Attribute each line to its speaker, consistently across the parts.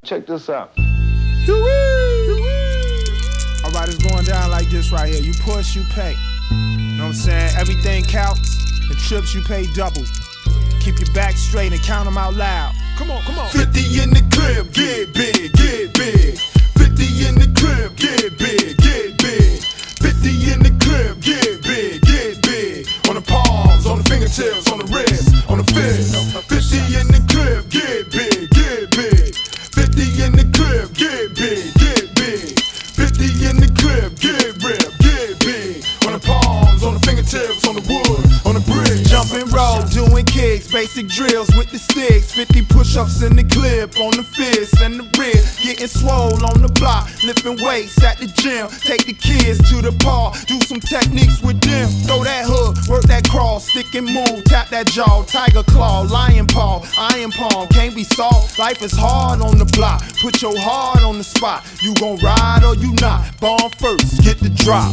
Speaker 1: Check this out.
Speaker 2: Alright, it's going down like this right here. You push, you pay. Know what I'm saying? Everything counts. The trips you pay double. Keep your back straight and count them out loud. Come on, come on.
Speaker 3: 50 in the crib, get big, get big. 50 in the crib, get big, get big. 50 in the crib, get big, get big. On the palms, on the fingertips, on the wrist, on the fist. 50 in the crib, get big, get big. 50 in the crib, get big, get big. 50 in the crib, get ripped, get big. On the palms, on the fingertips, on the wood, on the bridge.
Speaker 2: Jump and roll, doing kicks, basic drills with the sticks. 50 push-ups in the clip, on the fist and the rear. Getting swole on the block, lifting weights at the gym. Take the kids to the park, do some techniques with them. Throw that hook, work that crawl, stick and move, tap that jaw. Tiger claw, lion paw, iron palm, can't be soft. Life is hard on the block, put your heart on the spot. You gon' ride or you not, born first, get the drop.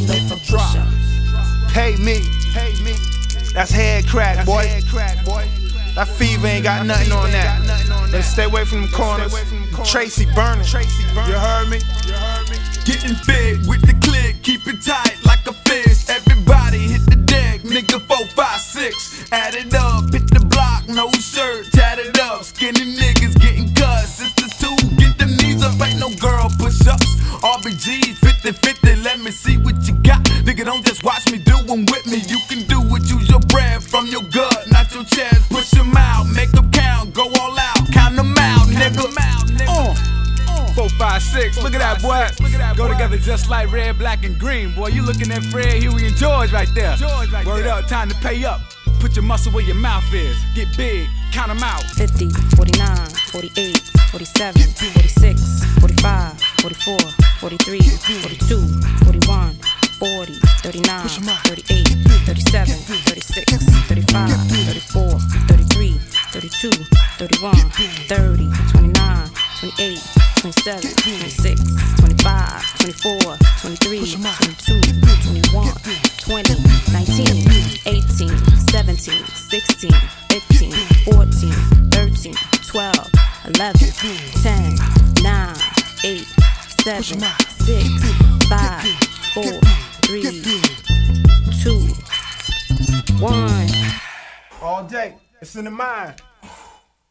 Speaker 2: Pay me, that's head crack, boy. That fever ain't got nothing on that. Better stay away from them corners. Tracy burning. You heard me?
Speaker 3: Getting big with the click, keep it tight like a fist. Everybody hit the deck, nigga 4, 5, 6. Add it up, hit the block, no shirt, tatted up. Skinny niggas getting cut. Sisters too, get them knees up, ain't no girl push-ups. RBGs 50-50, let me see what you got. Nigga, don't just watch me do them with me. You can do it, use your breath from your gut, not your chest. Push them out, make them count, go all out, count them out, nigga.
Speaker 4: 4, 5, 6, look at that, boy. Go together just like red, black, and green, boy. You looking at Fred, Huey, and George right there. Word up, time to pay up. Put your muscle where your mouth is. Get big, count them out.
Speaker 5: 50, 49, 48, 47, 46, 45, 44, 43, 42, 41, 40, 39, 38, 37, 36, 35, 34, 33, 32, 31, 30, 29, 28, 27, 26, 25, 24, 23, 22, 21, 20, 19, 18, 17, 16, 15, 14, 13, 12, 11, 10, 9, 8, 7, 6, 5, 4, 3, 2, 1.
Speaker 2: All day, it's in the mind.